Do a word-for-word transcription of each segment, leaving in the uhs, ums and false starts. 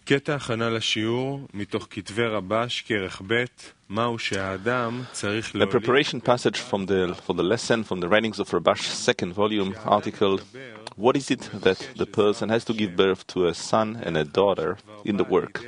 קטע הכנה לשיעור מתוך כתבי רבש כרך ב' מהו שהאדם צריך A להוליד. preparation passage from the, for the lesson from the writings of Rabash's second volume article. What is it that the person has to give birth to a son and a daughter in the work?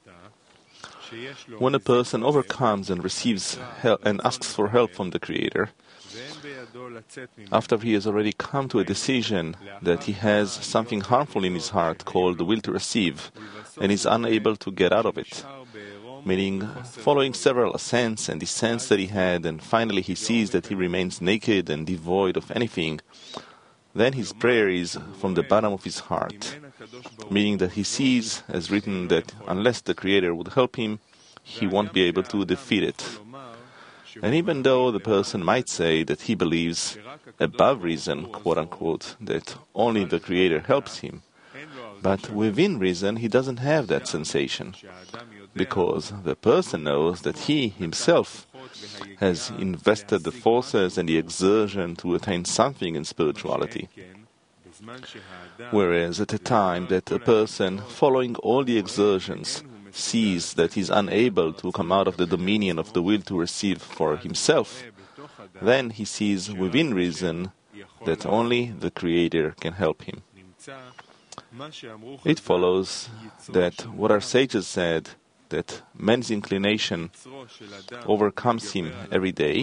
When a person overcomes and receives help and asks for help from the Creator, after he has already come to a decision that he has something harmful in his heart called the will to receive, and is unable to get out of it, meaning following several ascents and descents that he had, and finally he sees that he remains naked and devoid of anything, then his prayer is from the bottom of his heart, meaning that he sees, as written, that unless the Creator would help him, he won't be able to defeat it. And even though the person might say that he believes, above reason, quote-unquote, that only the Creator helps him, but within reason he doesn't have that sensation, because the person knows that he himself has invested the forces and the exertion to attain something in spirituality. Whereas at the time that a person, following all the exertions, sees that he is unable to come out of the dominion of the will to receive for himself, then he sees within reason that only the Creator can help him. It follows that what our sages said, that man's inclination overcomes him every day,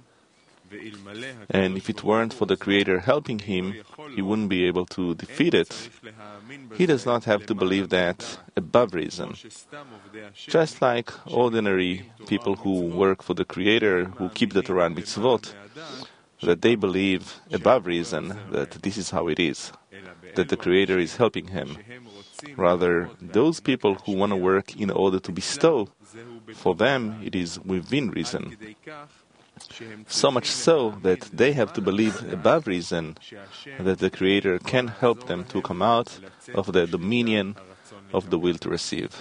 and if it weren't for the Creator helping him, he wouldn't be able to defeat it. He does not have to believe that above reason. Just like ordinary people who work for the Creator, who keep the Torah and mitzvot, that they believe above reason that this is how it is, that the Creator is helping him. Rather, those people who want to work in order to bestow, for them it is within reason. So much so that they have to believe above reason that the Creator can help them to come out of the dominion of the will to receive.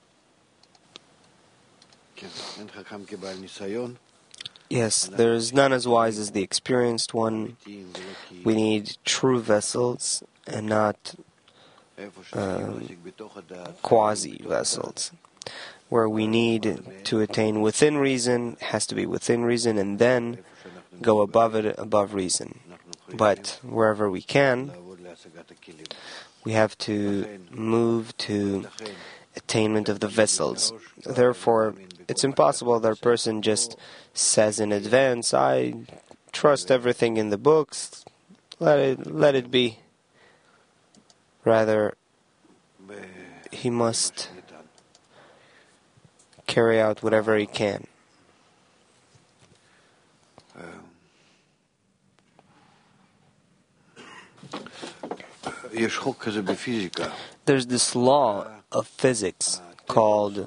Yes, there is none as wise as the experienced one. We need true vessels and not uh, quasi-vessels. Where we need to attain within reason, has to be within reason, and then go above it, above reason. But wherever we can, we have to move to attainment of the vessels. Therefore, it's impossible that a person just says in advance, I trust everything in the books, let it, let it be. Rather, he must carry out whatever he can. There's this law of physics called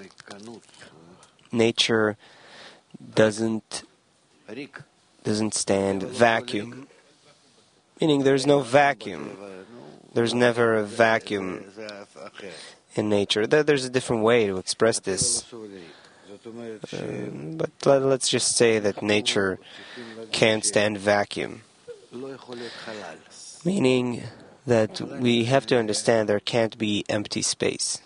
nature doesn't doesn't stand vacuum. Meaning there's no vacuum. There's never a vacuum in nature. There's a different way to express this. Uh, but let's just say that nature can't stand vacuum. Meaning that we have to understand there can't be empty space.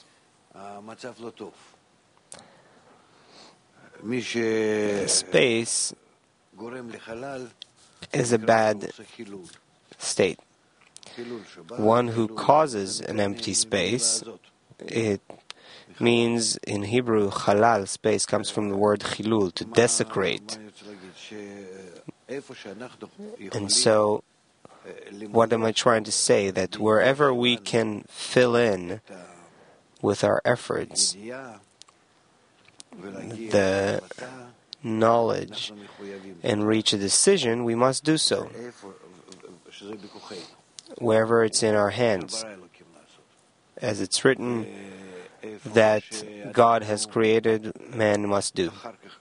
Space is a bad state. One who causes an empty space, it means in Hebrew, halal, space comes from the word chilul, to desecrate. And so, what am I trying to say? That wherever we can fill in with our efforts the knowledge and reach a decision, we must do so. Wherever it's in our hands. As it's written, that God has created, man must do.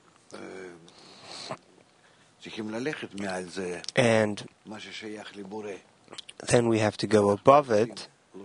And then we have to go above it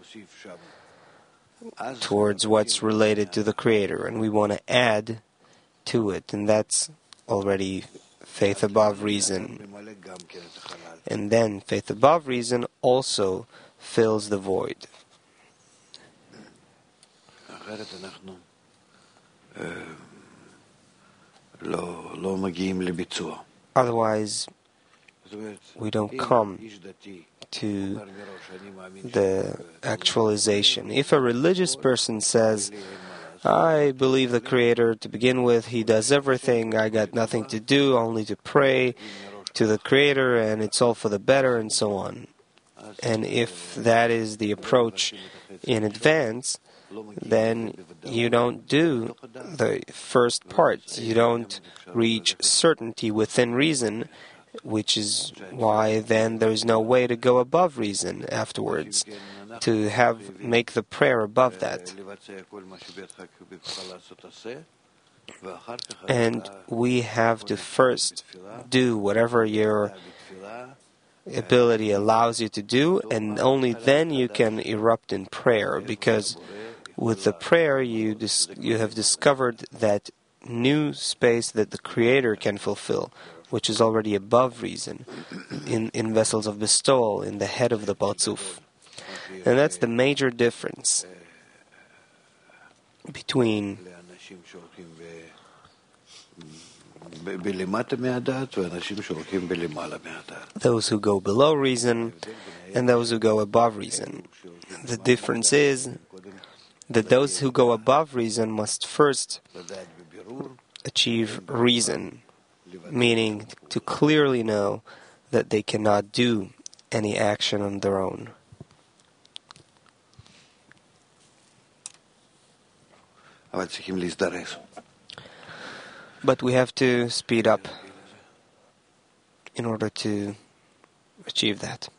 towards what's related to the Creator, and we want to add to it, and that's already faith above reason. And then faith above reason also fills the void. Otherwise, we don't come to the actualization. If a religious person says, I believe the Creator to begin with, He does everything, I got nothing to do, only to pray to the Creator, and it's all for the better, and so on. And if that is the approach in advance, then you don't do the first part. You don't reach certainty within reason, which is why then there's no way to go above reason afterwards, to have make the prayer above that. And we have to first do whatever your ability allows you to do, and only then you can erupt in prayer, because with the prayer you dis- you have discovered that new space that the Creator can fulfill, which is already above reason, in, in vessels of bestowal, in the head of the Parzuf. And that's the major difference between those who go below reason and those who go above reason. The difference is that those who go above reason must first achieve reason, meaning to clearly know that they cannot do any action on their own. But we have to speed up in order to achieve that.